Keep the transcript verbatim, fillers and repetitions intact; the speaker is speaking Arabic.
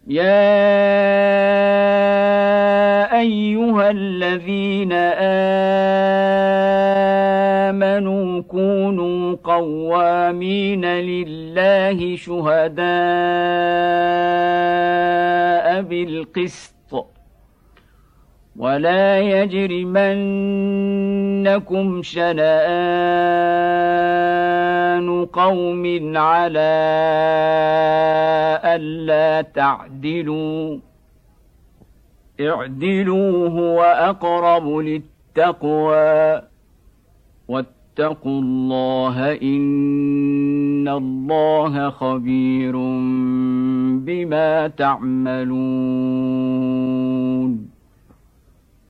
يا أيها الذين آمنوا كونوا قوامين لله شهداء بالقسط ولا يجرمنكم شنآن قوم على ألا تعدلوا اعدلوا هو أقرب للتقوى واتقوا الله إن الله خبير بما تعملون